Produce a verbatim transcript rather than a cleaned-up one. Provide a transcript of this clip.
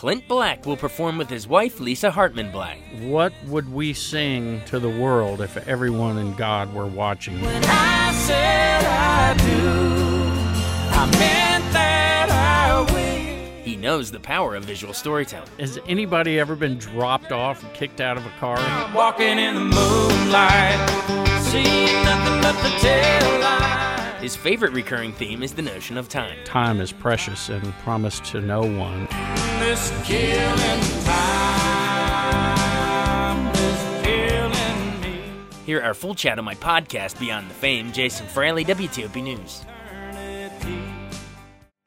Clint Black will perform with his wife, Lisa Hartman Black. What would we sing to the world if everyone and God were watching? When I said I do, I meant that I will. He knows the power of visual storytelling. Has anybody ever been dropped off and kicked out of a car? I'm walking in the moonlight, seeing nothing but the tail light. His favorite recurring theme is the notion of time. Time is precious and promised to no one. This killing time is killing me. Hear our full chat on my podcast, Beyond the Fame. Jason Fraley, W T O P News.